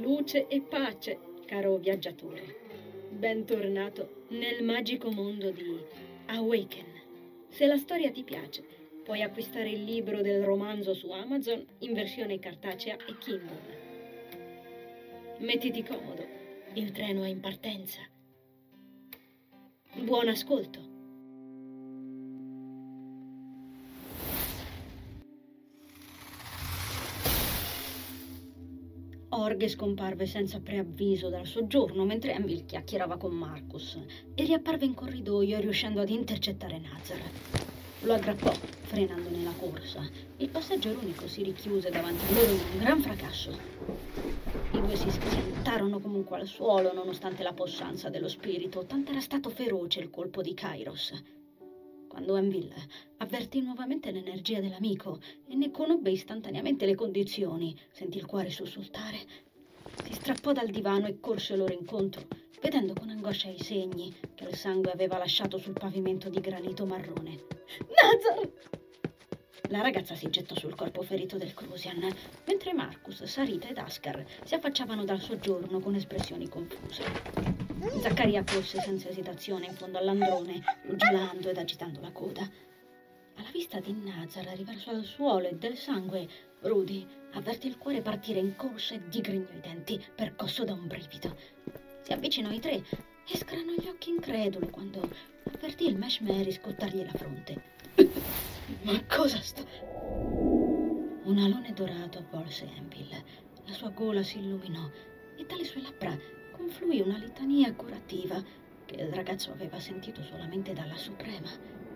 luce e pace, caro viaggiatore. Bentornato nel magico mondo di Awaken. Se la storia ti piace, puoi acquistare il libro del romanzo su Amazon in versione cartacea e Kindle. Mettiti comodo, il treno è in partenza. Buon ascolto. Orge scomparve senza preavviso dal soggiorno mentre Emil chiacchierava con Marcus e riapparve in corridoio riuscendo ad intercettare Nazar. Lo aggrappò, frenandone la corsa. Il passeggero unico si richiuse davanti a loro in un gran fracasso. I due si schiantarono comunque al suolo nonostante la possanza dello spirito, tanto era stato feroce il colpo di Kairos. Quando Anvil avvertì nuovamente l'energia dell'amico e ne conobbe istantaneamente le condizioni, sentì il cuore sussultare. Si strappò dal divano e corse loro incontro, vedendo con angoscia i segni che il sangue aveva lasciato sul pavimento di granito marrone. Nazar! La ragazza si gettò sul corpo ferito del Crusian, mentre Marcus, Sarita ed Askar si affacciavano dal soggiorno con espressioni confuse. Zaccaria corse senza esitazione in fondo all'androne, uggiolando ed agitando la coda. Alla vista di Nazar riversò al suolo e del sangue, Rudy avvertì il cuore partire in corsa e digrignò i denti, percosso da un brivido. Si avvicinò ai tre e scranò gli occhi incredulo quando avvertì il Meshmeri scottargli la fronte. Ma cosa sta... Un alone dorato avvolse Anvil. La sua gola si illuminò e dalle sue labbra confluì una litania curativa che il ragazzo aveva sentito solamente dalla Suprema.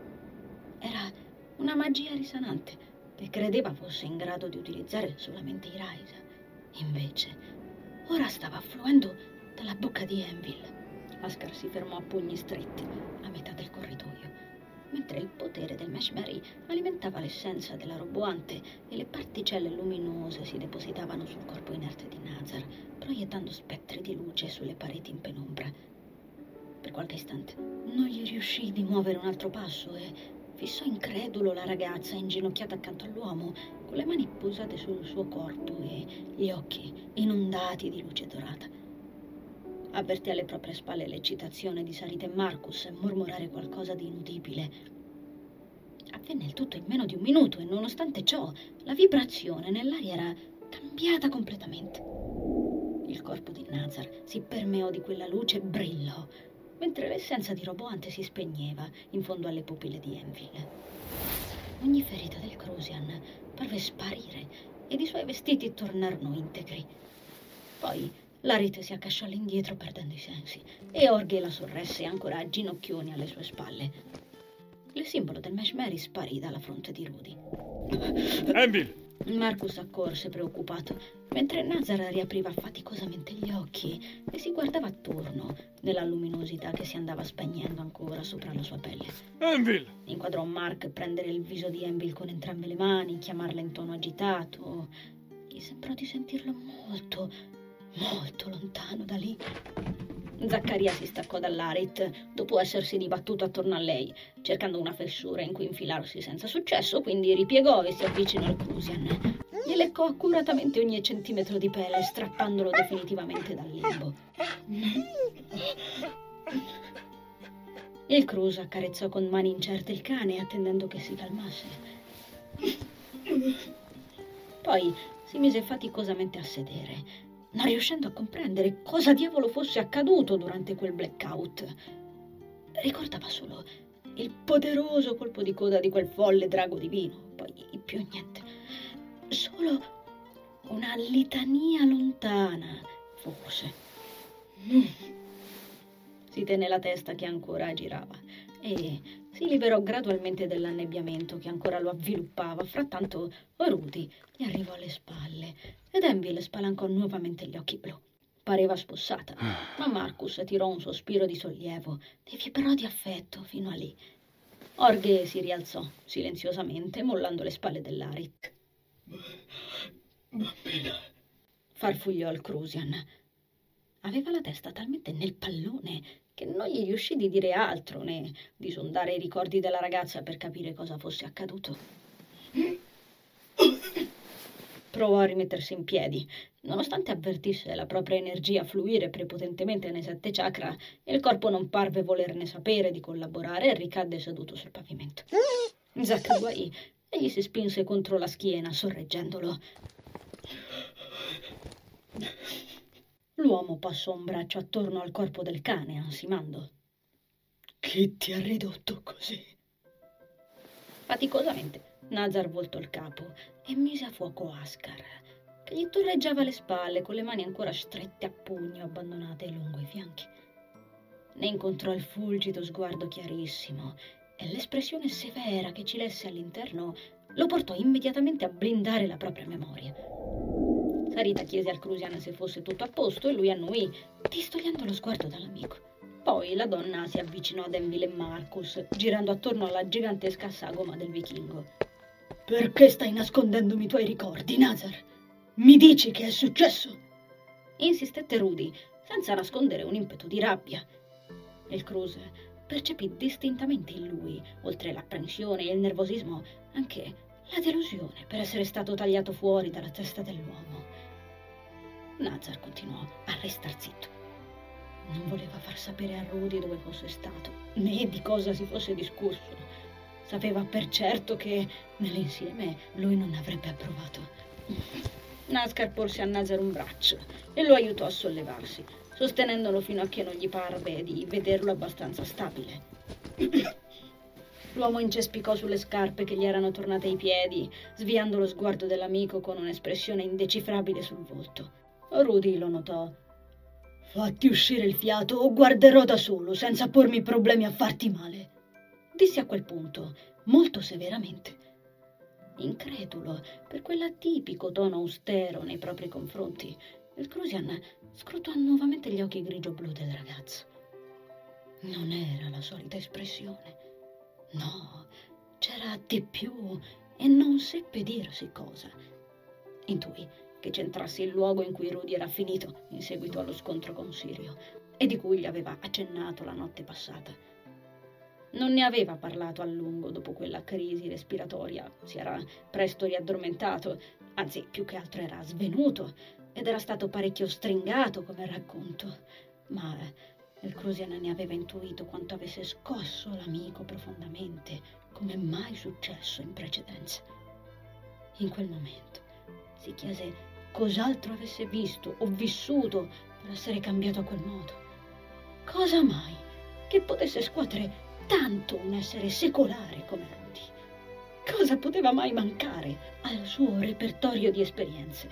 Era una magia risanante che credeva fosse in grado di utilizzare solamente i Raisa. Invece, ora stava affluendo dalla bocca di Anvil. Askar si fermò a pugni stretti a metà del corridoio, mentre il potere del Meshmeri alimentava l'essenza della roboante e le particelle luminose si depositavano sul corpo inerte di Nazar, proiettando spettri di luce sulle pareti in penombra. Per qualche istante non gli riuscì di muovere un altro passo e fissò incredulo la ragazza inginocchiata accanto all'uomo, con le mani posate sul suo corpo e gli occhi inondati di luce dorata. Avvertì alle proprie spalle l'eccitazione di Sarita e Marcus mormorare qualcosa di inudibile. Avvenne il tutto in meno di un minuto e nonostante ciò la vibrazione nell'aria era cambiata completamente. Il corpo di Nazar si permeò di quella luce e brillò, mentre l'essenza di roboante si spegneva in fondo alle pupille di Anvil. Ogni ferita del Crusian parve sparire ed i suoi vestiti tornarono integri. Poi Larit si accasciò all'indietro perdendo i sensi e Orge la sorresse ancora a ginocchioni alle sue spalle. Il simbolo del Meshmeri sparì dalla fronte di Rudy. Anvil! Marcus accorse preoccupato, mentre Nazar riapriva faticosamente gli occhi e si guardava attorno nella luminosità che si andava spegnendo ancora sopra la sua pelle. Anvil! Inquadrò Mark prendere il viso di Anvil con entrambe le mani, chiamarla in tono agitato. Gli sembrò di sentirlo molto lontano da lì. Zaccaria si staccò dall'Arit dopo essersi dibattuto attorno a lei, cercando una fessura in cui infilarsi senza successo, quindi ripiegò e si avvicinò al Crusian. Gli leccò accuratamente ogni centimetro di pelle, strappandolo definitivamente dal limbo. Il Crus accarezzò con mani incerte il cane, attendendo che si calmasse. Poi si mise faticosamente a sedere, non riuscendo a comprendere cosa diavolo fosse accaduto durante quel blackout. Ricordava solo il poderoso colpo di coda di quel folle drago divino, poi più niente. Solo una litania lontana, forse. Si tenne la testa che ancora girava e si liberò gradualmente dell'annebbiamento che ancora lo avviluppava. Frattanto Rudy gli arrivò alle spalle ed Anvil spalancò nuovamente gli occhi blu. Pareva spossata, ma Marcus tirò un sospiro di sollievo e vibrò di affetto fino a lì. Orge si rialzò silenziosamente, mollando le spalle dell'Arit. Bambina, Farfugliò il Crusian. Aveva la testa talmente nel pallone che non gli riuscì di dire altro né di sondare i ricordi della ragazza per capire cosa fosse accaduto. Provò a rimettersi in piedi. Nonostante avvertisse la propria energia fluire prepotentemente nei 7 chakra, il corpo non parve volerne sapere di collaborare e ricadde seduto sul pavimento. Zack guaì e gli si spinse contro la schiena, sorreggendolo. L'uomo passò un braccio attorno al corpo del cane, ansimando. Chi ti ha ridotto così? Faticosamente Nazar voltò il capo e mise a fuoco Askar, che gli torreggiava le spalle con le mani ancora strette a pugno abbandonate lungo i fianchi. Ne incontrò il fulgido sguardo chiarissimo e l'espressione severa che ci lesse all'interno lo portò immediatamente a blindare la propria memoria. Sarita chiese al Crusian se fosse tutto a posto e lui annuì, distogliendo lo sguardo dall'amico. Poi la donna si avvicinò ad Envil e Marcus, girando attorno alla gigantesca sagoma del vichingo. Perché stai nascondendomi i tuoi ricordi, Nazar? Mi dici che è successo? Insistette Rudy, senza nascondere un impeto di rabbia. Il Cruz percepì distintamente in lui, oltre l'apprensione e il nervosismo, anche la delusione per essere stato tagliato fuori dalla testa dell'uomo. Nazar continuò a restar zitto. Non voleva far sapere a Rudy dove fosse stato, né di cosa si fosse discusso. Sapeva per certo che nell'insieme lui non avrebbe approvato. Naskar porse a Nazar un braccio e lo aiutò a sollevarsi, sostenendolo fino a che non gli parve di vederlo abbastanza stabile. L'uomo incespicò sulle scarpe che gli erano tornate ai piedi, sviando lo sguardo dell'amico con un'espressione indecifrabile sul volto. Rudy lo notò. Fatti uscire il fiato o guarderò da solo, senza pormi problemi a farti male, disse a quel punto, molto severamente. Incredulo per quell'atipico tono austero nei propri confronti, il Crusian scrutò nuovamente gli occhi grigio-blu del ragazzo. Non era la solita espressione. No, c'era di più e non seppe dirsi cosa. Intuì che c'entrasse il luogo in cui Rudy era finito in seguito allo scontro con Sirio e di cui gli aveva accennato la notte passata. Non ne aveva parlato a lungo dopo quella crisi respiratoria, si era presto riaddormentato, anzi più che altro era svenuto ed era stato parecchio stringato come racconto, ma il Crusian ne aveva intuito quanto avesse scosso l'amico profondamente, come mai successo in precedenza. In quel momento si chiese cos'altro avesse visto o vissuto per essere cambiato a quel modo. Cosa mai che potesse scuotere tanto un essere secolare come Rudy? Cosa poteva mai mancare al suo repertorio di esperienze?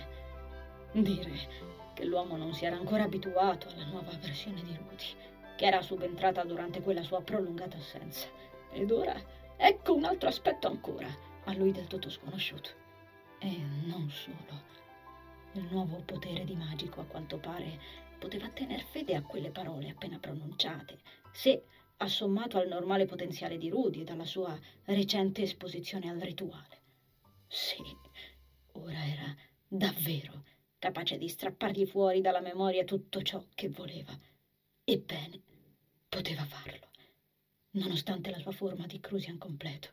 Dire che l'uomo non si era ancora abituato alla nuova versione di Rudy, che era subentrata durante quella sua prolungata assenza. Ed ora ecco un altro aspetto ancora, a lui del tutto sconosciuto. E non solo. Il nuovo potere di magico, a quanto pare, poteva tener fede a quelle parole appena pronunciate, se assommato al normale potenziale di Rudy e dalla sua recente esposizione al rituale. Sì, ora era davvero capace di strappargli fuori dalla memoria tutto ciò che voleva. Ebbene, poteva farlo, nonostante la sua forma di Crusian completo.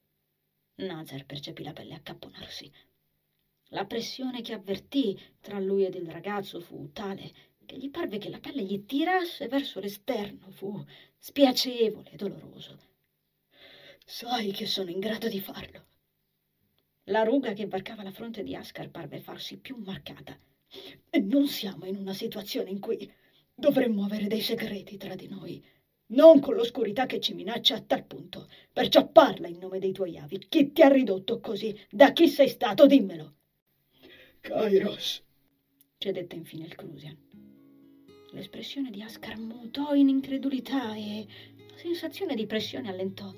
Nazar percepì la pelle accapponarsi. La pressione che avvertì tra lui ed il ragazzo fu tale che gli parve che la pelle gli tirasse verso l'esterno, fu spiacevole e doloroso. Sai che sono in grado di farlo. La ruga che varcava la fronte di Askar parve farsi più marcata. E non siamo in una situazione in cui dovremmo avere dei segreti tra di noi, non con l'oscurità che ci minaccia a tal punto. Perciò parla in nome dei tuoi avi. Chi ti ha ridotto così? Da chi sei stato? Dimmelo. Kairos, cedette infine il Crusian. L'espressione di Askar mutò in incredulità e la sensazione di pressione allentò.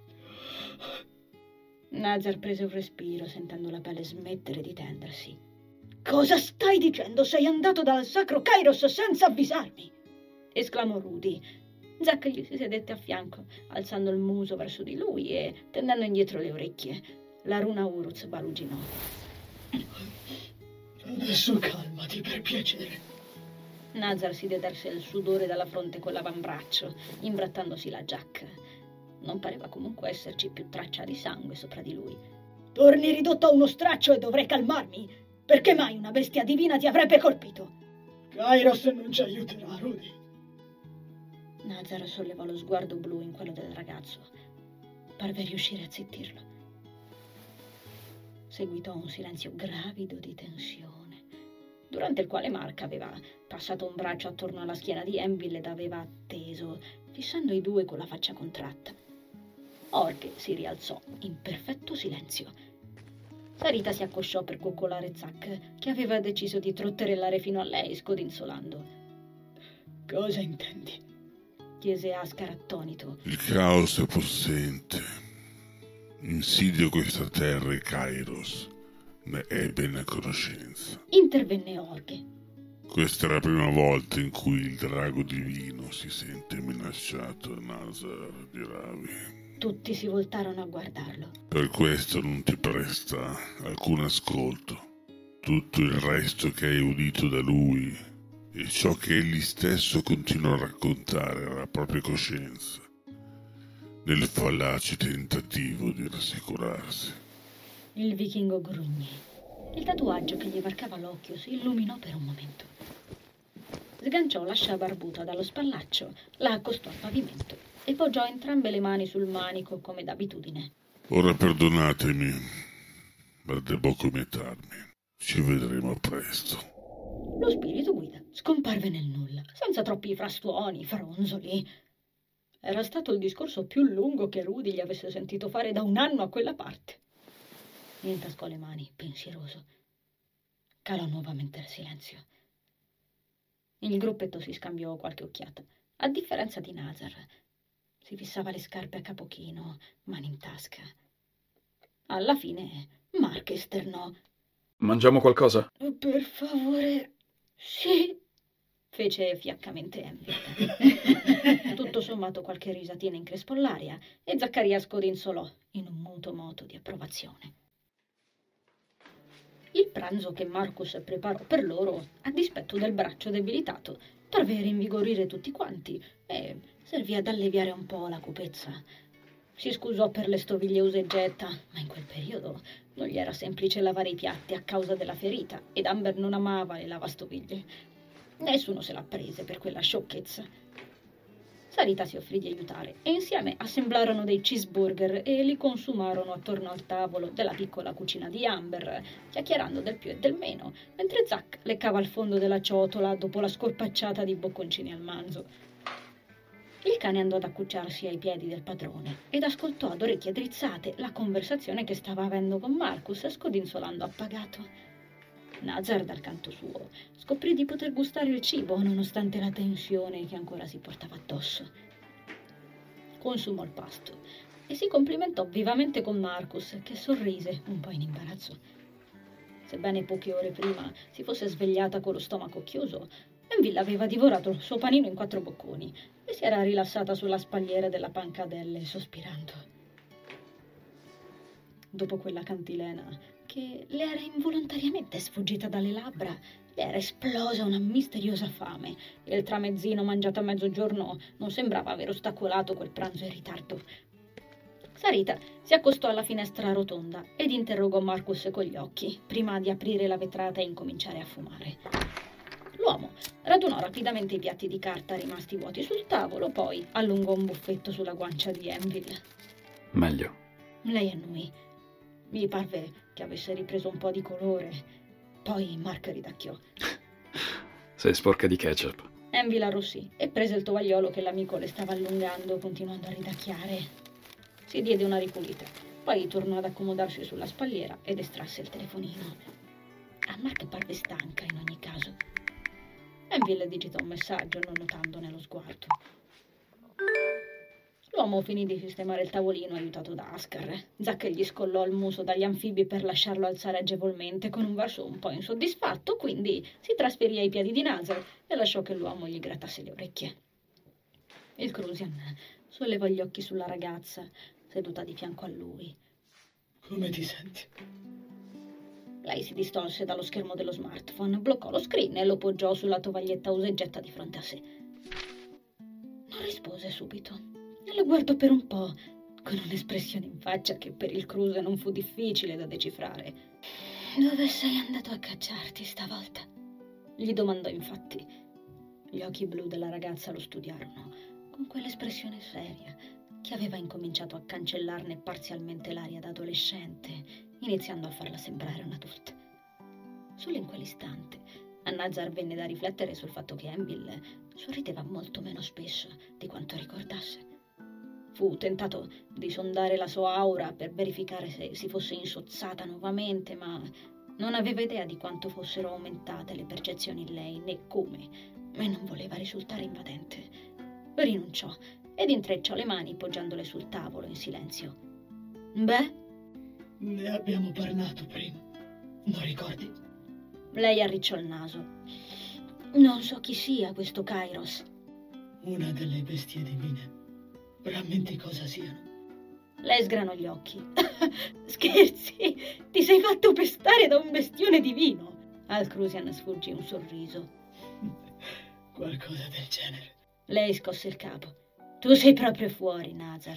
Nazar prese un respiro, sentendo la pelle smettere di tendersi. Cosa stai dicendo? Sei andato dal sacro Kairos senza avvisarmi! Esclamò Rudy. Zack gli si sedette a fianco, alzando il muso verso di lui e tendendo indietro le orecchie. La runa Uruz baluginò. Adesso calmati, per piacere. Nazar si deterse il sudore dalla fronte con l'avambraccio, imbrattandosi la giacca. Non pareva comunque esserci più traccia di sangue sopra di lui. Torni ridotto a uno straccio e dovrei calmarmi. Perché mai una bestia divina ti avrebbe colpito? Kairos non ci aiuterà, Rudy. Nazar sollevò lo sguardo blu in quello del ragazzo. Parve riuscire a zittirlo. Seguitò un silenzio gravido di tensione, durante il quale Mark aveva passato un braccio attorno alla schiena di Envil ed aveva atteso, fissando i due con la faccia contratta. Orke si rialzò in perfetto silenzio. Sarita si accosciò per coccolare Zack, che aveva deciso di trotterellare fino a lei, scodinzolando. Cosa intendi? Chiese Askar attonito. Il caos è possente. Insidio questa terra e Kairos ne è ben a conoscenza. Intervenne Orke. Questa è la prima volta in cui il drago divino si sente minacciato a Nazar di Ravi. Tutti si voltarono a guardarlo. Per questo non ti presta alcun ascolto. Tutto il resto che hai udito da lui e ciò che egli stesso continua a raccontare alla propria coscienza, nel fallace tentativo di rassicurarsi. Il vichingo grugnì. Il tatuaggio che gli varcava l'occhio si illuminò per un momento. Sganciò l'ascia barbuta dallo spallaccio, la accostò al pavimento e poggiò entrambe le mani sul manico come d'abitudine. Ora perdonatemi, ma devo comietarmi. Ci vedremo presto. Lo spirito guida scomparve nel nulla, senza troppi frastuoni, fronzoli. Era stato il discorso più lungo che Rudy gli avesse sentito fare da un anno a quella parte. Intascò le mani, pensieroso. Calò nuovamente il silenzio. Il gruppetto si scambiò qualche occhiata. A differenza di Nazar, si fissava le scarpe a capochino, mani in tasca. Alla fine Mark esternò. Mangiamo qualcosa? Per favore. Sì, fece fiaccamente Envil. Tutto sommato qualche risatina increspò l'aria e Zaccaria scodinzolò in un muto moto di approvazione. Il pranzo che Marcus preparò per loro, a dispetto del braccio debilitato, parve rinvigorire tutti quanti e servì ad alleviare un po' la cupezza. Si scusò per le stovigliose e getta, ma in quel periodo non gli era semplice lavare i piatti a causa della ferita ed Amber non amava le lavastoviglie. Nessuno se l'ha prese per quella sciocchezza. Sarita si offrì di aiutare e insieme assemblarono dei cheeseburger e li consumarono attorno al tavolo della piccola cucina di Amber, chiacchierando del più e del meno, mentre Zack leccava il fondo della ciotola dopo la scorpacciata di bocconcini al manzo. Il cane andò ad accucciarsi ai piedi del padrone ed ascoltò ad orecchie drizzate la conversazione che stava avendo con Marcus, scodinzolando appagato. Nazar, dal canto suo, scoprì di poter gustare il cibo nonostante la tensione che ancora si portava addosso. Consumò il pasto e si complimentò vivamente con Marcus, che sorrise un po' in imbarazzo. Sebbene poche ore prima si fosse svegliata con lo stomaco chiuso, Envil aveva divorato il suo panino in 4 bocconi e si era rilassata sulla spalliera della pancadelle, sospirando. Dopo quella cantilena che le era involontariamente sfuggita dalle labbra, le era esplosa una misteriosa fame e il tramezzino mangiato a mezzogiorno non sembrava aver ostacolato quel pranzo in ritardo. Sarita si accostò alla finestra rotonda ed interrogò Marcus con gli occhi, prima di aprire la vetrata e incominciare a fumare. L'uomo radunò rapidamente i piatti di carta rimasti vuoti sul tavolo, poi allungò un buffetto sulla guancia di Envil. Meglio. Lei annui. Gli parve che avesse ripreso un po' di colore. Poi Mark ridacchiò. Sei sporca di ketchup. Envil arrossì e prese il tovagliolo che l'amico le stava allungando, continuando a ridacchiare. Si diede una ripulita, poi tornò ad accomodarsi sulla spalliera ed estrasse il telefonino. A Mark parve stanca in ogni caso. Envil digitò un messaggio, non notandone lo sguardo. L'uomo finì di sistemare il tavolino aiutato da Askar. Zack gli scollò il muso dagli anfibi per lasciarlo alzare agevolmente con un verso un po' insoddisfatto, quindi si trasferì ai piedi di Nazar e lasciò che l'uomo gli grattasse le orecchie. Il Crusian sollevò gli occhi sulla ragazza, seduta di fianco a lui. Come ti senti? Lei si distolse dallo schermo dello smartphone, bloccò lo screen e lo poggiò sulla tovaglietta usa e getta di fronte a sé. Non rispose subito. Lo guardò per un po', con un'espressione in faccia che per il Cruise non fu difficile da decifrare. Dove sei andato a cacciarti stavolta? Gli domandò infatti. Gli occhi blu della ragazza lo studiarono con quell'espressione seria che aveva incominciato a cancellarne parzialmente l'aria da adolescente, iniziando a farla sembrare un'adulta. Solo in quell'istante a Nazar venne da riflettere sul fatto che Envil sorrideva molto meno spesso di quanto ricordasse. Fu tentato di sondare la sua aura per verificare se si fosse insozzata nuovamente, ma non aveva idea di quanto fossero aumentate le percezioni in lei, né come, e non voleva risultare invadente. Rinunciò ed intrecciò le mani poggiandole sul tavolo in silenzio. Beh? Ne abbiamo parlato prima, non ricordi? Lei arricciò il naso. Non so chi sia questo Kairos. Una delle bestie divine. Rammenti cosa siano? Lei sgranò gli occhi. Scherzi? Ti sei fatto pestare da un bestione divino? Al Crusian sfuggì un sorriso. Qualcosa del genere. Lei scosse il capo. Tu sei proprio fuori, Nazar.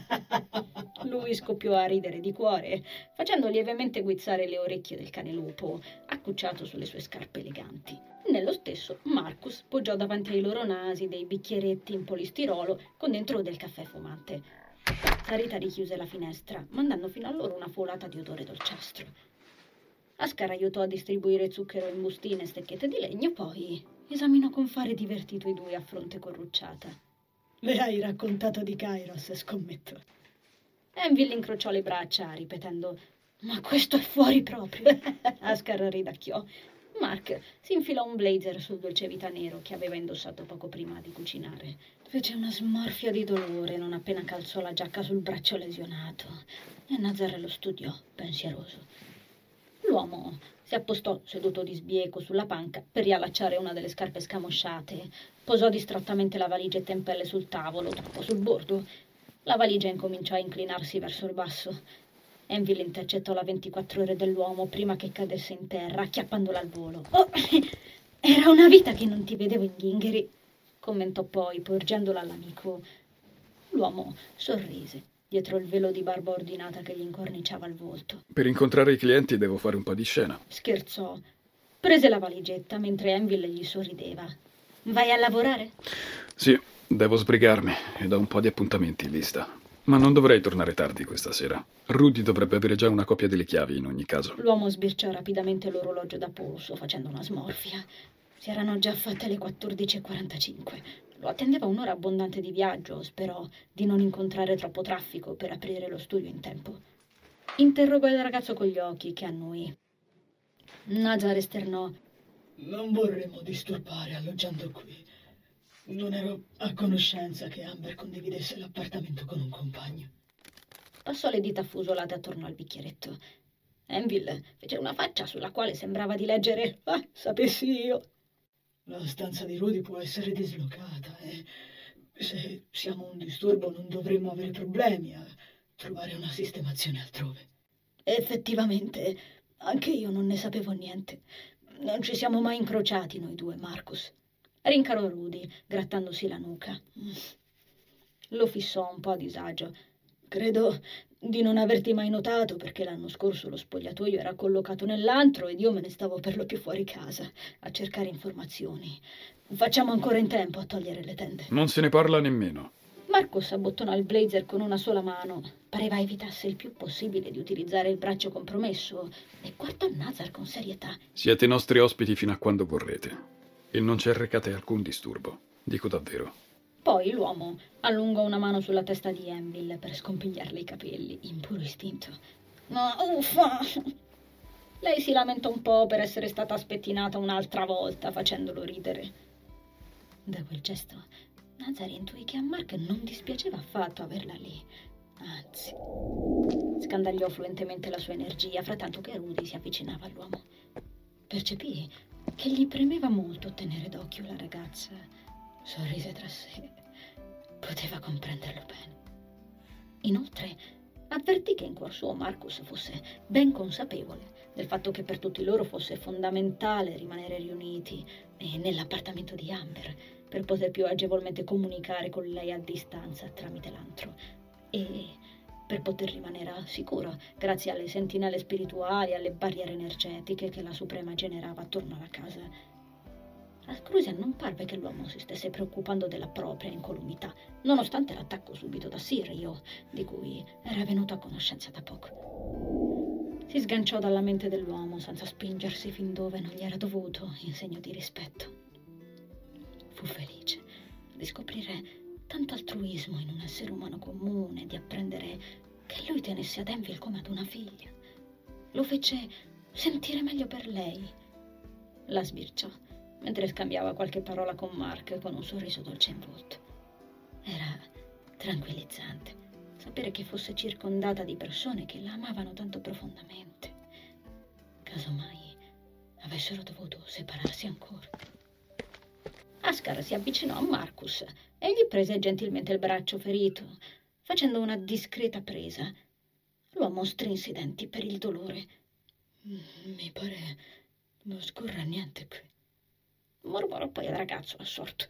Lui scoppiò a ridere di cuore, facendo lievemente guizzare le orecchie del cane lupo, accucciato sulle sue scarpe eleganti. Nello stesso, Marcus poggiò davanti ai loro nasi dei bicchieretti in polistirolo con dentro del caffè fumante. Sarita richiuse la finestra, mandando fino a loro una folata di odore dolciastro. Ascar aiutò a distribuire zucchero in bustine e stecchette di legno, poi esaminò con fare divertito i due a fronte corrucciata. Le hai raccontato di Kairos, scommetto. Envil incrociò le braccia, ripetendo «Ma questo è fuori proprio!» Ascar ridacchiò. Mark si infilò un blazer sul dolcevita nero che aveva indossato poco prima di cucinare. Fece una smorfia di dolore non appena calzò la giacca sul braccio lesionato e Nazar lo studiò, pensieroso. L'uomo si appostò seduto di sbieco sulla panca per riallacciare una delle scarpe scamosciate, posò distrattamente la valigetta in pelle sul tavolo, troppo sul bordo. La valigia incominciò a inclinarsi verso il basso. Envil intercettò la 24 ore dell'uomo prima che cadesse in terra, acchiappandola al volo. «Oh, era una vita che non ti vedevo in ghingheri», commentò poi, porgendola all'amico. L'uomo sorrise dietro il velo di barba ordinata che gli incorniciava il volto. Per incontrare i clienti devo fare un po' di scena. Scherzò. Prese la valigetta mentre Envil gli sorrideva. «Vai a lavorare?» Sì, devo sbrigarmi e ho un po' di appuntamenti in lista. Ma non dovrei tornare tardi questa sera. Rudy dovrebbe avere già una copia delle chiavi in ogni caso. L'uomo sbirciò rapidamente l'orologio da polso, facendo una smorfia. Si erano già fatte le 14:45. Lo attendeva un'ora abbondante di viaggio, sperò di non incontrare troppo traffico per aprire lo studio in tempo. Interrogò il ragazzo con gli occhi che annui. Nazar esternò. Non vorremmo disturbare alloggiando qui. Non ero a conoscenza che Amber condividesse l'appartamento con un compagno. Passò le dita affusolate attorno al bicchieretto. Envil fece una faccia sulla quale sembrava di leggere sapessi io. La stanza di Rudy può essere dislocata e se siamo un disturbo non dovremmo avere problemi a trovare una sistemazione altrove. Effettivamente, anche io non ne sapevo niente. Non ci siamo mai incrociati noi due, Marcus. Rincarò Rudy, grattandosi la nuca. Lo fissò un po' a disagio. Credo di non averti mai notato perché l'anno scorso lo spogliatoio era collocato nell'antro ed io me ne stavo per lo più fuori casa a cercare informazioni. Facciamo ancora in tempo a togliere le tende. Non se ne parla nemmeno. Marcus abbottonò il blazer con una sola mano. Pareva evitasse il più possibile di utilizzare il braccio compromesso e guardò Nazar con serietà. Siete nostri ospiti fino a quando vorrete. E non ci arrecate alcun disturbo. Dico davvero. Poi l'uomo allungò una mano sulla testa di Envil per scompigliarle i capelli, in puro istinto. Ma uffa! Lei si lamentò un po' per essere stata spettinata un'altra volta, facendolo ridere. Da quel gesto, Nazar intuì che a Mark non dispiaceva affatto averla lì. Anzi, scandagliò fluentemente la sua energia, frattanto che Rudy si avvicinava all'uomo. Percepì che gli premeva molto tenere d'occhio la ragazza. Sorrise tra sé. Poteva comprenderlo bene. Inoltre, avvertì che in cuor suo Marcus fosse ben consapevole del fatto che per tutti loro fosse fondamentale rimanere riuniti e nell'appartamento di Amber per poter più agevolmente comunicare con lei a distanza tramite l'antro. E per poter rimanere al sicuro, grazie alle sentinelle spirituali e alle barriere energetiche che la Suprema generava attorno alla casa. A Crucian non parve che l'uomo si stesse preoccupando della propria incolumità, nonostante l'attacco subito da Sirio, di cui era venuto a conoscenza da poco. Si sganciò dalla mente dell'uomo senza spingersi fin dove non gli era dovuto, in segno di rispetto. Fu felice di scoprire tanto altruismo in un essere umano comune, di apprendere che lui tenesse ad Envil come ad una figlia. Lo fece sentire meglio per lei. La sbirciò mentre scambiava qualche parola con Mark con un sorriso dolce in volto. Era tranquillizzante sapere che fosse circondata di persone che la amavano tanto profondamente. Casomai avessero dovuto separarsi ancora. Ascar si avvicinò a Marcus e gli prese gentilmente il braccio ferito, facendo una discreta presa. L'uomo strinse i denti per il dolore. Mi pare non scorra niente qui, Mormorò poi al ragazzo assorto.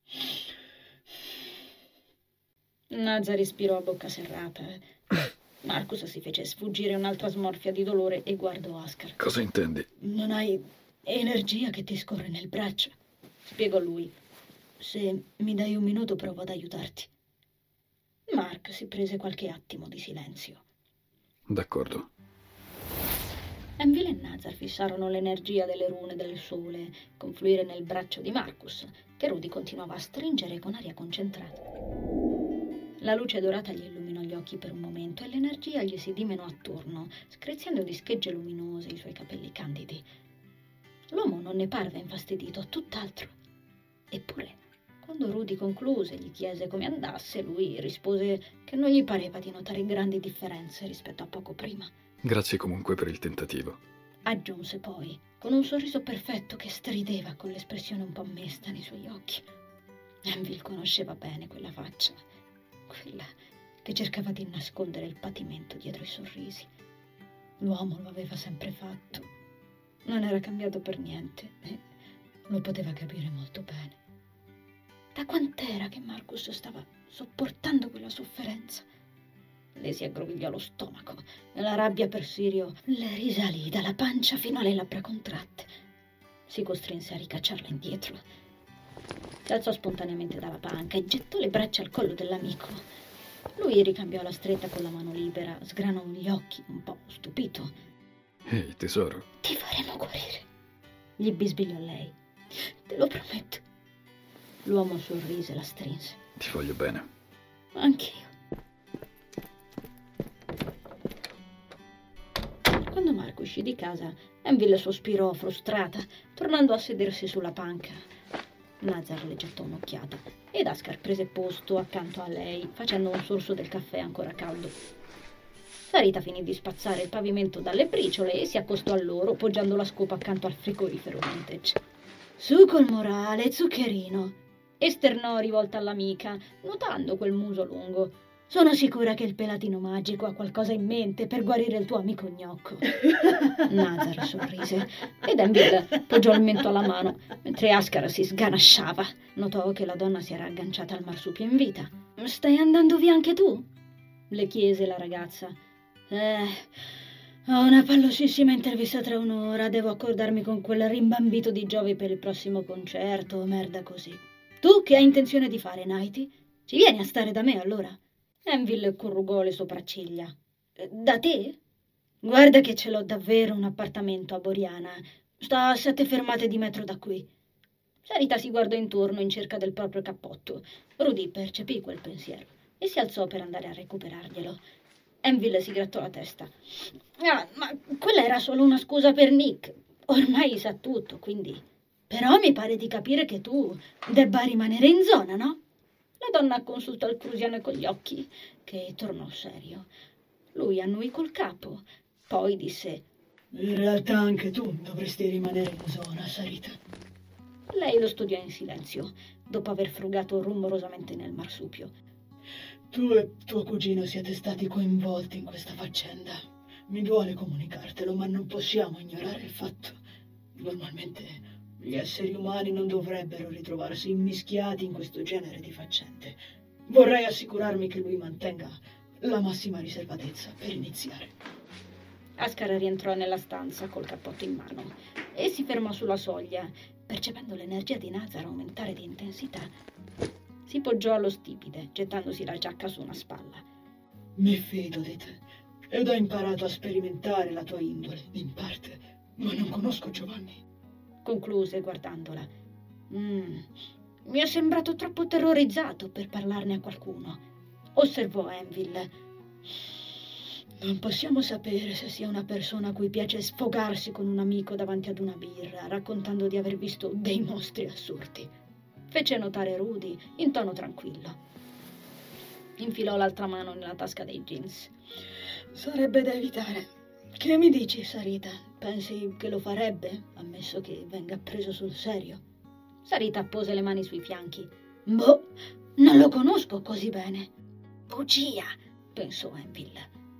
Nazar respirò a bocca serrata. Marcus si fece sfuggire un'altra smorfia di dolore e guardò Ascar. Cosa intendi? non hai energia che ti scorre nel braccio. Spiegò lui. Se mi dai un minuto provo ad aiutarti. Mark si prese qualche attimo di silenzio. D'accordo. Envil e Nazar fissarono l'energia delle rune del sole confluire nel braccio di Marcus, che Rudy continuava a stringere con aria concentrata. La luce dorata gli illuminò gli occhi per un momento e l'energia gli si dimenò attorno, screziando di schegge luminose i suoi capelli candidi. L'uomo non ne parve infastidito, tutt'altro. Eppure, quando Rudy concluse e gli chiese come andasse, lui rispose che non gli pareva di notare grandi differenze rispetto a poco prima. Grazie comunque per il tentativo. Aggiunse poi, con un sorriso perfetto che strideva con l'espressione un po' mesta nei suoi occhi. Envil conosceva bene quella faccia, quella che cercava di nascondere il patimento dietro i sorrisi. L'uomo lo aveva sempre fatto. Non era cambiato per niente e lo poteva capire molto bene. Da quant'era che Marcus stava sopportando quella sofferenza? Le si aggrovigliò lo stomaco e la rabbia per Sirio le risalì dalla pancia fino alle labbra contratte. Si costrinse a ricacciarla indietro. Si alzò spontaneamente dalla panca e gettò le braccia al collo dell'amico. Lui ricambiò la stretta con la mano libera, sgranò gli occhi, un po' stupito. Ehi, tesoro. Ti faremo guarire, gli bisbigliò lei. Te lo prometto. L'uomo sorrise e la strinse. Ti voglio bene. Anch'io. Quando Marco uscì di casa, Envil sospirò frustrata, tornando a sedersi sulla panca. Nazar le gettò un'occhiata ed Ascar prese posto accanto a lei, facendo un sorso del caffè ancora caldo. Sarita finì di spazzare il pavimento dalle briciole e si accostò a loro, poggiando la scopa accanto al frigorifero vintage. Su col morale, zuccherino, esternò rivolta all'amica, notando quel muso lungo. Sono sicura che il pelatino magico ha qualcosa in mente per guarire il tuo amico gnocco. Nazar sorrise ed Envil poggiò il mento alla mano, mentre Ascar si sganasciava. Notò che la donna si era agganciata al marsupio in vita. Stai andando via anche tu? Le chiese la ragazza. Ho una pallosissima intervista tra un'ora. Devo accordarmi con quel rimbambito di Giove per il prossimo concerto, merda così. Tu che hai intenzione di fare, Nighty? Ci vieni a stare da me allora? Envil corrugò le sopracciglia. Da te? Guarda che ce l'ho davvero un appartamento a Boriana. Sta a 7 fermate di metro da qui. Sarita si guardò intorno in cerca del proprio cappotto. Rudy percepì quel pensiero e si alzò per andare a recuperarglielo. Envil si grattò la testa. Ma quella era solo una scusa per Nick. Ormai sa tutto, quindi. Però mi pare di capire che tu debba rimanere in zona, no? La donna consultò il Crucian con gli occhi, che tornò serio. Lui annuì col capo, poi disse: In realtà anche tu dovresti rimanere in zona, Sarita. Lei lo studiò in silenzio, dopo aver frugato rumorosamente nel marsupio. Tu e tuo cugino siete stati coinvolti in questa faccenda. Mi duole comunicartelo, ma non possiamo ignorare il fatto. Normalmente gli esseri umani non dovrebbero ritrovarsi immischiati in questo genere di faccende. Vorrei assicurarmi che lui mantenga la massima riservatezza per iniziare. Ascar rientrò nella stanza col cappotto in mano e si fermò sulla soglia, percependo l'energia di Nazar aumentare di intensità. Si poggiò allo stipite, gettandosi la giacca su una spalla. Mi fido di te ed ho imparato a sperimentare la tua indole, in parte, ma non conosco Giovanni. Concluse guardandola. Mi è sembrato troppo terrorizzato per parlarne a qualcuno. Osservò Anvil. Non possiamo sapere se sia una persona a cui piace sfogarsi con un amico davanti ad una birra, raccontando di aver visto dei mostri assurdi. Fece notare Rudy in tono tranquillo. Infilò l'altra mano nella tasca dei jeans. Sarebbe da evitare. Che mi dici, Sarita? Pensi che lo farebbe, ammesso che venga preso sul serio? Sarita pose le mani sui fianchi. Boh, non lo conosco così bene. Bugia, pensò Anvil.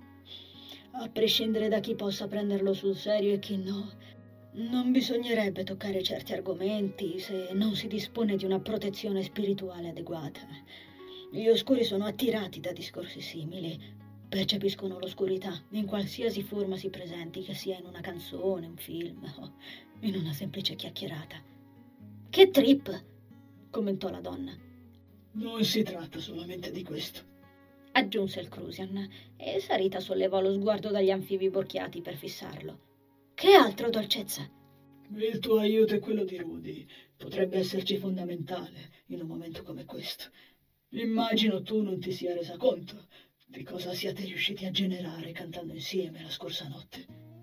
A prescindere da chi possa prenderlo sul serio e chi no, non bisognerebbe toccare certi argomenti se non si dispone di una protezione spirituale adeguata. Gli oscuri sono attirati da discorsi simili, percepiscono l'oscurità in qualsiasi forma si presenti, che sia in una canzone, un film o in una semplice chiacchierata. Che trip, commentò la donna. Non si tratta solamente di questo, aggiunse il Crusian, e Sarita sollevò lo sguardo dagli anfibi borchiati per fissarlo. Che altro, dolcezza? Il tuo aiuto e quello di Rudy potrebbe esserci fondamentale in un momento come questo. Immagino tu non ti sia resa conto di cosa siate riusciti a generare cantando insieme la scorsa notte.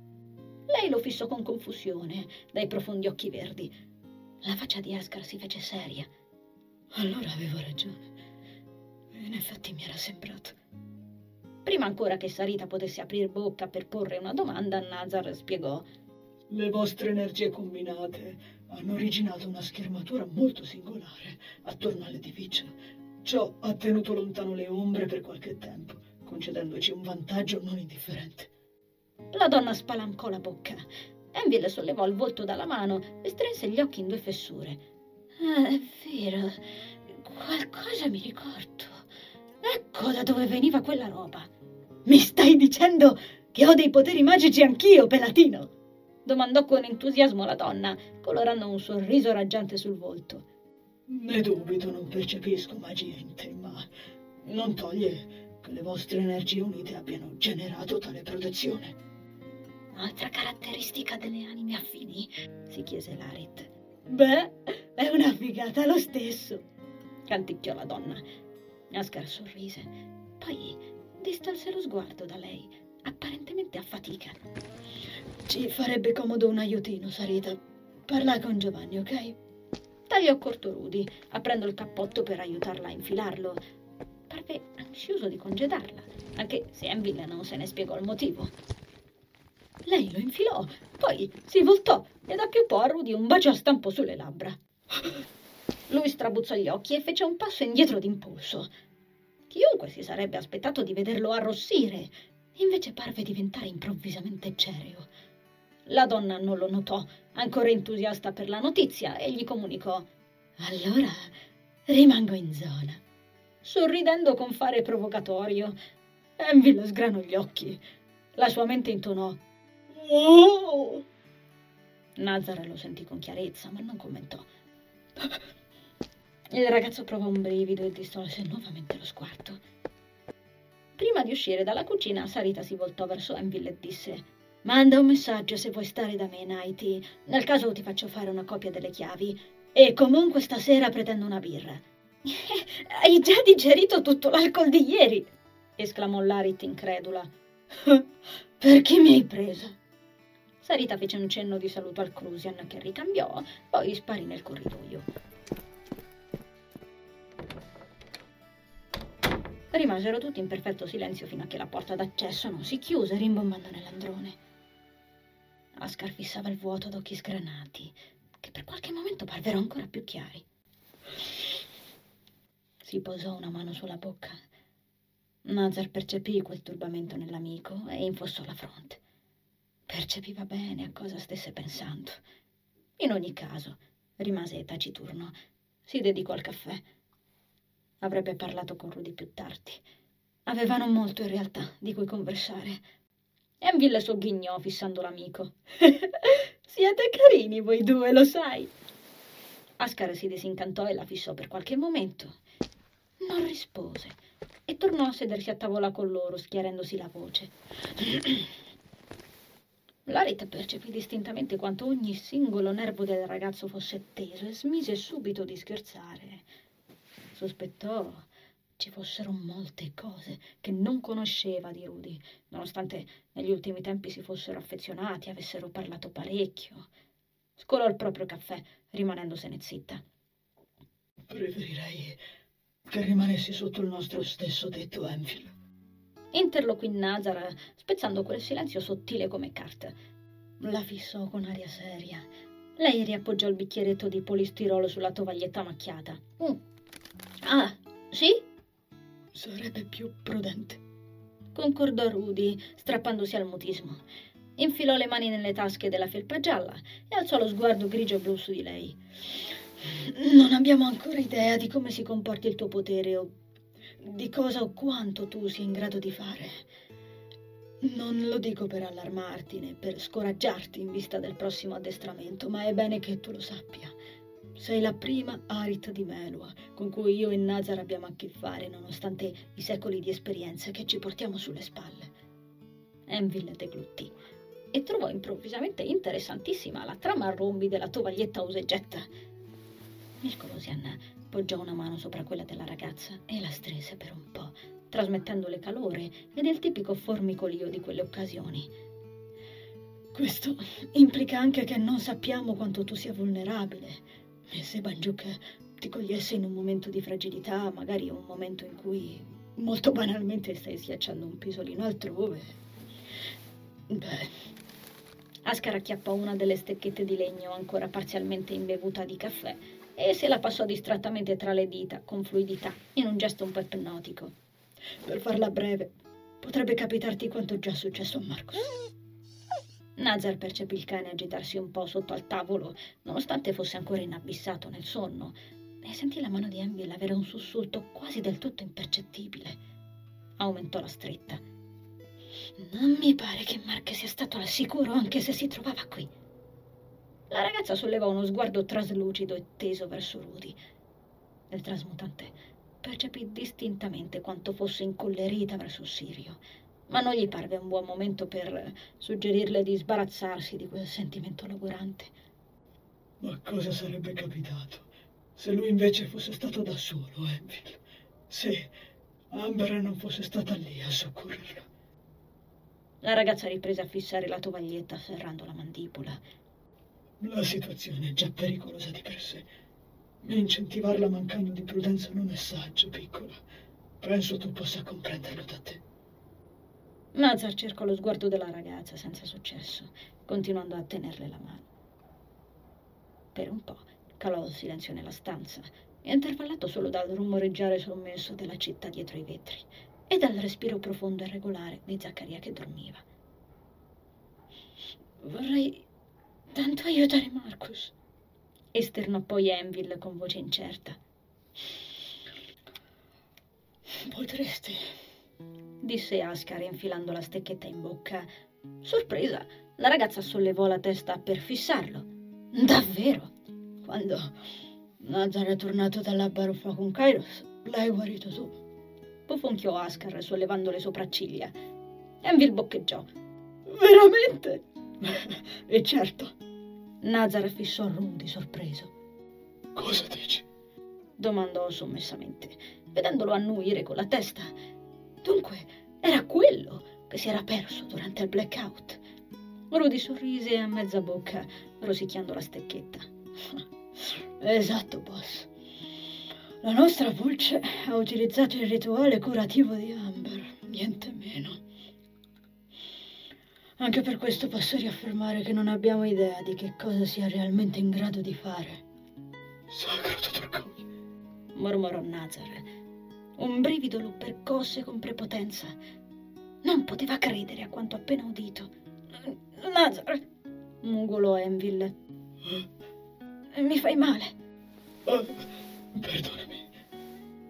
Lei lo fissò con confusione dai profondi occhi verdi. La faccia di Ascar si fece seria. Allora avevo ragione. In effetti mi era sembrato. Prima ancora che Sarita potesse aprir bocca per porre una domanda, Nazar spiegò. Le vostre energie combinate hanno originato una schermatura molto singolare attorno all'edificio. Ciò ha tenuto lontano le ombre per qualche tempo, concedendoci un vantaggio non indifferente. La donna spalancò la bocca. Anvil sollevò il volto dalla mano e strinse gli occhi in due fessure. È vero, qualcosa mi ricordo. Ecco da dove veniva quella roba. Mi stai dicendo che ho dei poteri magici anch'io, pelatino? Domandò con entusiasmo la donna, colorando un sorriso raggiante sul volto. Ne dubito, non percepisco magia in te, ma non toglie che le vostre energie unite abbiano generato tale protezione. Altra caratteristica delle anime affini? Si chiese Larit. Beh, è una figata lo stesso, canticchiò la donna. Ascar sorrise, poi distolse lo sguardo da lei, apparentemente a fatica. Ci farebbe comodo un aiutino, Sarita. Parla con Giovanni, ok? Tagliò corto Rudy, aprendo il cappotto per aiutarla a infilarlo. Parve ansioso di congedarla, anche se Anvil non se ne spiegò il motivo. Lei lo infilò, poi si voltò e appioppò a Rudy un bacio a stampo sulle labbra. Lui strabuzzò gli occhi e fece un passo indietro d'impulso. Chiunque si sarebbe aspettato di vederlo arrossire, invece parve diventare improvvisamente cereo. La donna non lo notò, ancora entusiasta per la notizia, e gli comunicò: allora rimango in zona. Sorridendo con fare provocatorio, Anvil sgranò gli occhi. La sua mente intonò: oh! Nazar lo sentì con chiarezza, ma non commentò. Il ragazzo provò un brivido e distolse nuovamente lo sguardo. Prima di uscire dalla cucina, Sarita si voltò verso Anvil e disse: manda un messaggio se vuoi stare da me, Nighty. Nel caso ti faccio fare una copia delle chiavi. E comunque stasera pretendo una birra. Hai già digerito tutto l'alcol di ieri? Esclamò Larit incredula. Per chi mi hai preso? Sarita fece un cenno di saluto al Crusian, che ricambiò, poi sparì nel corridoio. Rimasero tutti in perfetto silenzio fino a che la porta d'accesso non si chiuse, rimbombando nell'androne. Ascar fissava il vuoto ad occhi sgranati, che per qualche momento parvero ancora più chiari. Si posò una mano sulla bocca. Nazar percepì quel turbamento nell'amico e infossò la fronte. Percepiva bene a cosa stesse pensando. In ogni caso, rimase taciturno. Si dedicò al caffè. Avrebbe parlato con Rudy più tardi. Avevano molto in realtà di cui conversare. Enville sogghignò fissando l'amico. Siete carini voi due, lo sai. Ascar si disincantò e la fissò per qualche momento. Non rispose e tornò a sedersi a tavola con loro, schiarendosi la voce. Larit percepì distintamente quanto ogni singolo nervo del ragazzo fosse teso e smise subito di scherzare. Sospettò ci fossero molte cose che non conosceva di Rudy, nonostante negli ultimi tempi si fossero affezionati, avessero parlato parecchio. Scolò il proprio caffè, rimanendosene zitta. Preferirei che rimanessi sotto il nostro stesso tetto, Enfield. Interloquì Nazar, spezzando quel silenzio sottile come carta. La fissò con aria seria. Lei riappoggiò il bicchieretto di polistirolo sulla tovaglietta macchiata. Ah, sì? Sarebbe più prudente, Concordò Rudy, strappandosi al mutismo. Infilò le mani nelle tasche della felpa gialla e alzò lo sguardo grigio e blu su di lei. Non abbiamo ancora idea di come si comporti il tuo potere o di cosa o quanto tu sia in grado di fare. Non lo dico per allarmarti né per scoraggiarti in vista del prossimo addestramento, ma è bene che tu lo sappia. Sei la prima Arit di Melua con cui io e Nazar abbiamo a che fare, nonostante i secoli di esperienze che ci portiamo sulle spalle. Enville degluttì e trovò improvvisamente interessantissima la trama a rombi della tovaglietta usa e getta. Il Colosian poggiò una mano sopra quella della ragazza e la strese per un po', trasmettendole calore ed il tipico formicolio di quelle occasioni. Questo implica anche che non sappiamo quanto tu sia vulnerabile. E se Banjuk ti cogliesse in un momento di fragilità, magari un momento in cui molto banalmente stai schiacciando un pisolino altrove, beh. Ascar acchiappò una delle stecchette di legno ancora parzialmente imbevuta di caffè e se la passò distrattamente tra le dita con fluidità, in un gesto un po' ipnotico. Per farla breve, potrebbe capitarti quanto già successo a Marcus. Nazar percepì il cane agitarsi un po' sotto al tavolo, nonostante fosse ancora inabissato nel sonno, e sentì la mano di Enville avere un sussulto quasi del tutto impercettibile. Aumentò la stretta. Non mi pare che Mark sia stato al sicuro anche se si trovava qui. La ragazza sollevò uno sguardo traslucido e teso verso Rudy. Il trasmutante percepì distintamente quanto fosse incollerita verso Sirio, ma non gli parve un buon momento per suggerirle di sbarazzarsi di quel sentimento logorante. Ma cosa sarebbe capitato se lui invece fosse stato da solo, Enfield? Se Amber non fosse stata lì a soccorrerlo? La ragazza riprese a fissare la tovaglietta serrando la mandibola. La situazione è già pericolosa di per sé. Incentivarla mancando di prudenza non è saggio, piccola. Penso tu possa comprenderlo da te. Nazar cercò lo sguardo della ragazza senza successo, continuando a tenerle la mano. Per un po' calò il silenzio nella stanza, intervallato solo dal rumoreggiare sommesso della città dietro i vetri e dal respiro profondo e regolare di Zaccaria che dormiva. Vorrei tanto aiutare Marcus, esternò poi Enville con voce incerta. Potresti, disse Ascar infilando la stecchetta in bocca. Sorpresa, la ragazza sollevò la testa per fissarlo. Davvero? Quando Nazar è tornato dalla baruffa con Kairos, l'hai guarito tu? Bofonchiò Ascar sollevando le sopracciglia. Enville boccheggiò. Veramente? E certo. Nazar fissò Rudy sorpreso. Cosa dici? Domandò sommessamente, vedendolo annuire con la testa. Dunque, era quello che si era perso durante il blackout. Rudy sorrise a mezza bocca, rosicchiando la stecchetta. Esatto, boss. La nostra voce ha utilizzato il rituale curativo di Amber, niente meno. Anche per questo posso riaffermare che non abbiamo idea di che cosa sia realmente in grado di fare. Sacro Totorkoi, mormorò Nazar. Un brivido lo percosse con prepotenza. Non poteva credere a quanto appena udito. Nazar, mugolò Enville. Mi fai male. Perdonami.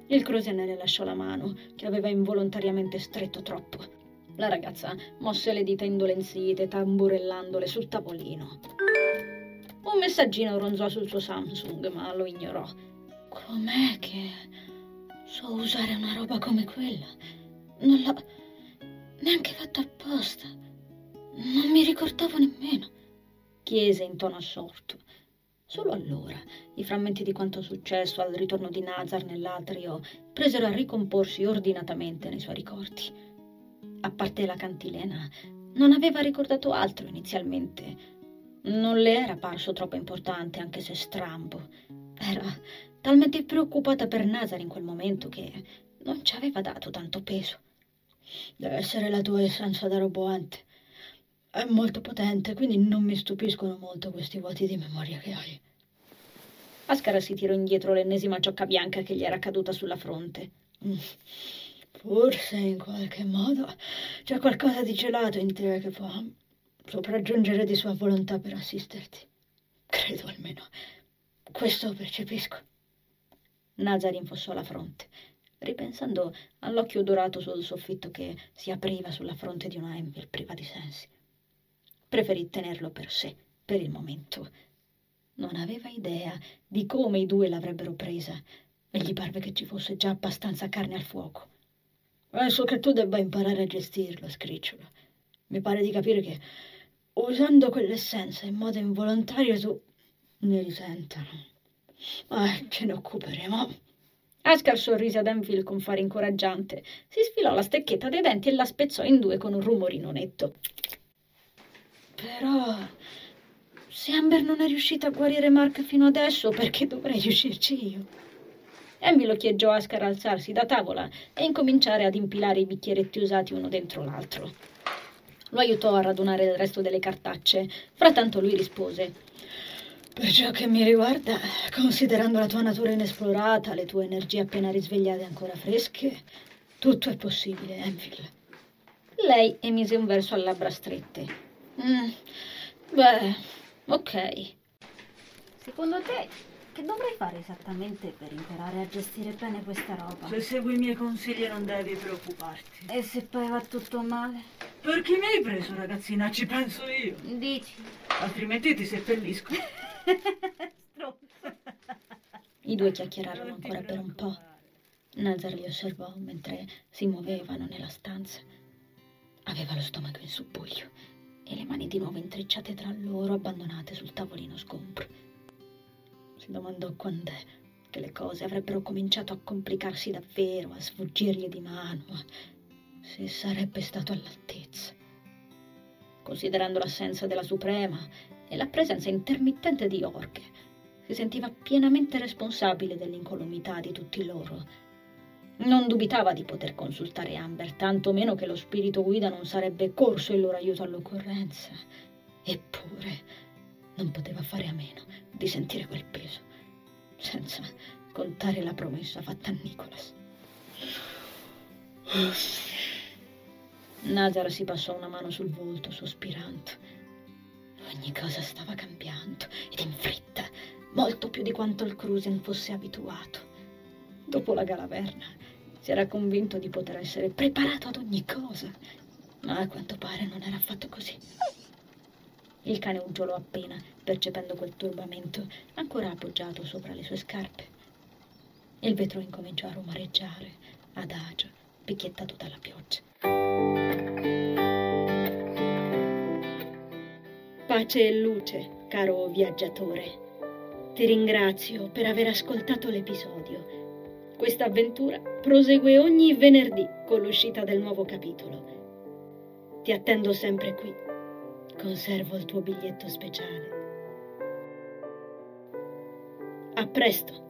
Il Crusian le lasciò la mano, che aveva involontariamente stretto troppo. La ragazza mosse le dita indolenzite, tamburellandole sul tavolino. Un messaggino ronzò sul suo Samsung, ma lo ignorò. Com'è che so usare una roba come quella? Non l'ho neanche fatto apposta. Non mi ricordavo nemmeno, chiese in tono assorto. Solo allora i frammenti di quanto successo al ritorno di Nazar nell'atrio presero a ricomporsi ordinatamente nei suoi ricordi. A parte la cantilena, non aveva ricordato altro inizialmente. Non le era parso troppo importante, anche se strambo. Era talmente preoccupata per Nazar in quel momento che non ci aveva dato tanto peso. Deve essere la tua essenza da roboante. È molto potente, quindi non mi stupiscono molto questi vuoti di memoria che hai. Ascara si tirò indietro l'ennesima ciocca bianca che gli era caduta sulla fronte. Forse in qualche modo c'è qualcosa di gelato in te che può sopraggiungere di sua volontà per assisterti. Credo almeno. Questo percepisco. Nazar infossò la fronte, ripensando all'occhio dorato sul soffitto che si apriva sulla fronte di una Enfield priva di sensi. Preferì tenerlo per sé, per il momento. Non aveva idea di come i due l'avrebbero presa e gli parve che ci fosse già abbastanza carne al fuoco. Penso che tu debba imparare a gestirlo, scricciolo. Mi pare di capire che, usando quell'essenza in modo involontario, tu ne risenta. Ce ne occuperemo. Ascar sorrise ad Enfield con fare incoraggiante, si sfilò la stecchetta dei denti e la spezzò in due con un rumorino netto. Però, se Amber non è riuscita a guarire Mark fino adesso, perché dovrei riuscirci io? Enfield occhieggiò Ascar alzarsi da tavola e incominciare ad impilare i bicchieretti usati uno dentro l'altro. Lo aiutò a radunare il resto delle cartacce. Frattanto lui rispose: per ciò che mi riguarda, considerando la tua natura inesplorata, le tue energie appena risvegliate ancora fresche, tutto è possibile, Enfield. Lei emise un verso a labbra strette. Ok. Secondo te, che dovrei fare esattamente per imparare a gestire bene questa roba? Se segui i miei consigli non devi preoccuparti. E se poi va tutto male? Perché mi hai preso, ragazzina? Ci penso io. Dici? Altrimenti ti seppellisco. I due chiacchierarono ancora per un po'. Nazar li osservò mentre si muovevano nella stanza. Aveva lo stomaco in subbuglio e le mani di nuovo intrecciate tra loro, abbandonate sul tavolino sgombro. Si domandò quando è che le cose avrebbero cominciato a complicarsi davvero, a sfuggirgli di mano, se sarebbe stato all'altezza. Considerando l'assenza della Suprema e la presenza intermittente di Orche, si sentiva pienamente responsabile dell'incolumità di tutti loro. Non dubitava di poter consultare Amber, tanto meno che lo spirito guida non sarebbe corso in loro aiuto all'occorrenza. Eppure non poteva fare a meno di sentire quel peso, senza contare la promessa fatta a Nicholas. Nazar si passò una mano sul volto, sospirando. Ogni cosa stava cambiando, ed in fretta, molto più di quanto il Crusian fosse abituato. Dopo la galaverna si era convinto di poter essere preparato ad ogni cosa, ma a quanto pare non era affatto così. Il cane uggiolò appena, percependo quel turbamento, ancora appoggiato sopra le sue scarpe. Il vetro incominciò a rumoreggiare, adagio, picchiettato dalla pioggia. Pace e luce, caro viaggiatore. Ti ringrazio per aver ascoltato l'episodio. Questa avventura prosegue ogni venerdì con l'uscita del nuovo capitolo. Ti attendo sempre qui. Conservo il tuo biglietto speciale. A presto!